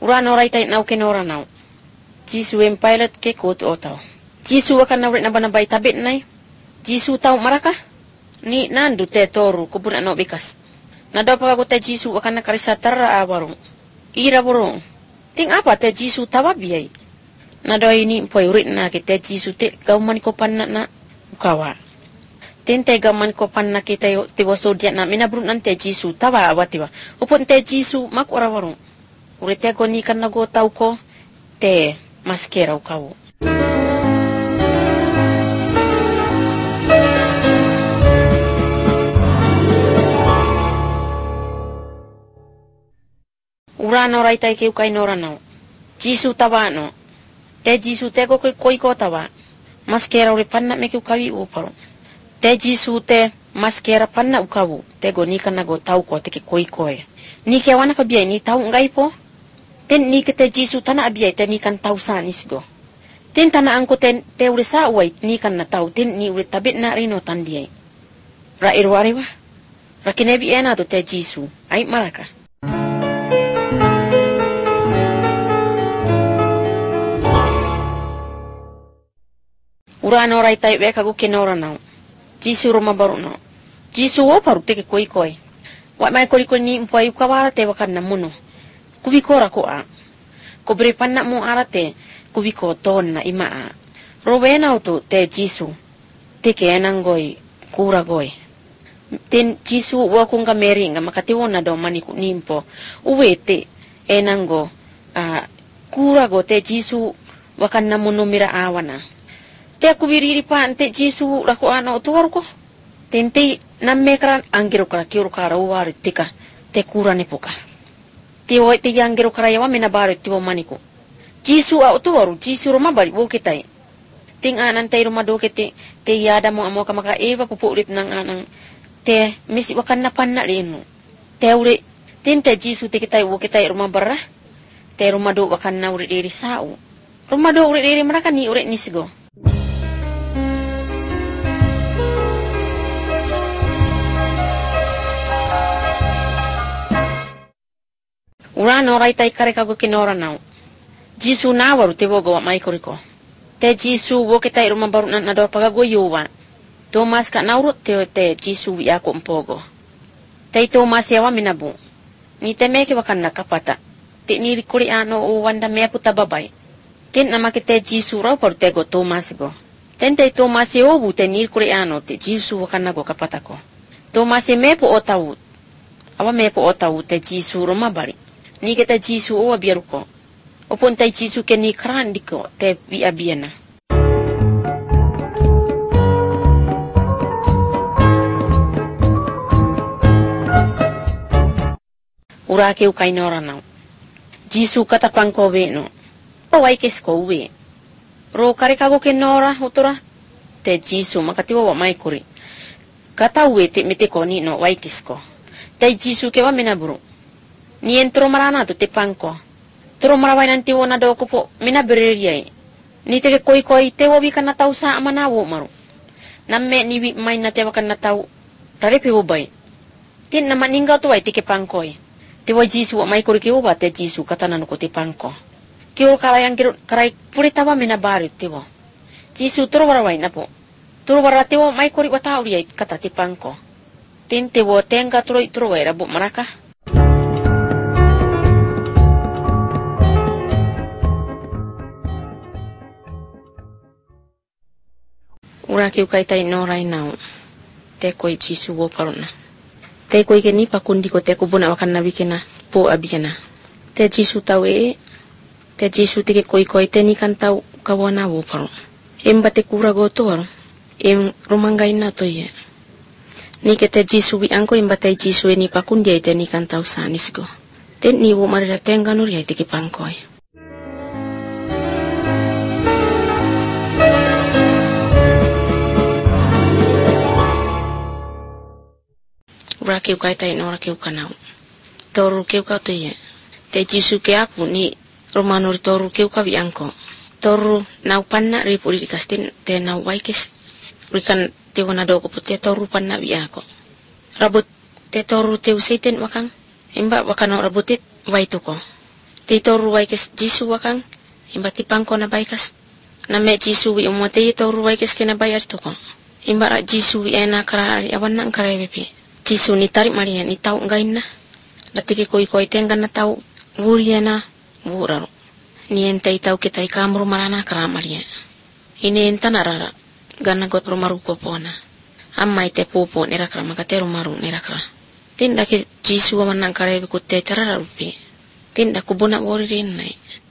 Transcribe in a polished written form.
Ura no right now kinora now. Jisu em pilot ke kot otaw. Jisu akan na na banabay tabit nay. Jisu taw maraka. Ni nandu te toru kubun ano bikas. Nadaw pa ko te Jisu akan nakarisa tara awarong. Ira borong. Ting apa te Jisu tawabiyay. Nadaw ini poy urit na kita Jisu te gauman ko panna na ukawa. Tinte gaman ko panna kita yo tiwa sodya na minabrun nante Jisu tawa awatiwa. Upon te Jisu makura warong. Urit te ko ni kan nago taw ko te maskera ukawo. Urano rai tai kiu kai norano. Jisu tawa no. Te Jisu te ko koi ko tawa. Maskera uri panna me kiu kawi uparo. Te Jisu te maskera panna ukawu. Te go ni kana go tau ko te ki koi koi. Ni ke wana pa biai ni tau ngai po. Ten ni ke te Jisu tana abiai te ni kan tau sa nisgo. Ten tana angko te uri sa uai ni kan na tau. Ten ni uri tabit na rino tandiai. Ra irwari wa. Ra kinebi ena to te Jisu. Ai maraka. Urano rai tai beka go kinora now. Jisu roma baru no. Jisu o paru te ke koi koi. Wa mai koi koi ni mpuai ukawara te wakan na muno. Kubikora ko a. Kubre panna mo arate kubiko ton na ima a. Robena auto te Jisu. Te ke enangoi kura goi. Ten Jisu wa kunga meri nga makatiwo na do mani nimpo. Uwe te enango kura go te Jisu wakan na muno mira awana. Te aku biriri pa ante Jisu rako ano tuwar ko. Tente namme karan anggiro kara kiuru kara uwari tika te kura nepuka. Te wai te anggiro kara yawa menabari tiwo maniku. Jisu au tuwaru Jisu roma bari wo kitai. Ting anan te roma do kete te yada mo amo kamaka eva pupulit nang anang te misi wakan na panna reno. Te ure tente Jisu te kitai wo kitai roma barra. Te roma do wakan na ure diri sao. Roma do ure diri mereka ni ure nisgo. Urano rai tai kare kago kinora now. Jisu na waru te wogo wa mai koriko. Te Jisu wo kitai ruma baru na do pagago yuwa. Thomas ka naurut te Jisu wi ako mpogo. Te Thomas yawa minabu. Ni te meke wakan nakapata. Te ni kuri ano o wanda me puta babay. Ten nama te Jisu raw paru te go Thomas go. Ten te Thomas yawu te ni kuri ano te Jisu wakan nago kapata ko. Thomas me po otawu. Awa me po otawu te Jisu ruma bari. Ni kita Jisu o abiyaru ko. Upon tay Jisu ke ni karan di ko te vi abiyana. Urake ukay nora now. Jisu katapang ko we no. Pawai kes ko we. Ro kare kago kenora utura. Te Jisu makatiwa wa mai kuri. Kata we te mite ko ni no wai kes ko. Te Jisu ke wa menaburu. Ni entro marana to te pangko. Turo marawai nanti wo na do ko po minaberiyay. Ni te koi koi te wo kan na tau sa amanawo maru. Namme ni wi mai na te wakan na tau. Rarepe wo bay. Tin na maninggaw to ay te ke pangkoy. Te wo Jisu wa mai kuri ke wo ba te Jisu katanan ko te pangko. Kiyo karayang karay puritawa minabari te wo. Jisu turo marawai na po. Turo marate wo mai kuri wa tau riyay kata te pangko. Tin te wo tenga turo ay rabu maraka. Urake ukai tai no right now. Te koi Jisu wo paruna. Te koi ke ni pakundi ko te kubuna wakan nabi kena po abikena. Te Jisu tau te Jisu te ke koi te ni kan tau kawana wo paru. Emba te kura go to waro. Romangai na to ye. Ni ke te Jisu wi angko emba te Jisu ni pakundi te ni kan tau sanis go. Ten ni wo marira tenga nur ye te ke pangkoi. Urake ukai tai no urake ukanau. Toru ke uka te ye. Te Jisu ke apu ni romano toru ke uka biangko. Toru nau panna ripuri dikastin te nau waikes. Rikan te wana do ko te toru panna biako. Rabut te toru te usaiten wakang. Emba wakano rabutit waituko. Tito ruwai kes Jisu wakang imbati pangko na baikas na me Jisu wi umote ito ruwai kes kena bayar to ko. Imbara Jisu wi ena kara ari awan nang kara bepe. Jisu ni tarik marian ni tau ngain na. Latiki koi tengan na tau wuriana wuraro. Ni ente tau kita ikamru marana kara maria. Ini enta narara gana got rumaru kopona. Amma ite popo nera kara makate rumaru nera kara. Tinda ke Jisu awan nang kara bepe kutte tarara rupi. Tinda kubuna wori rin nai.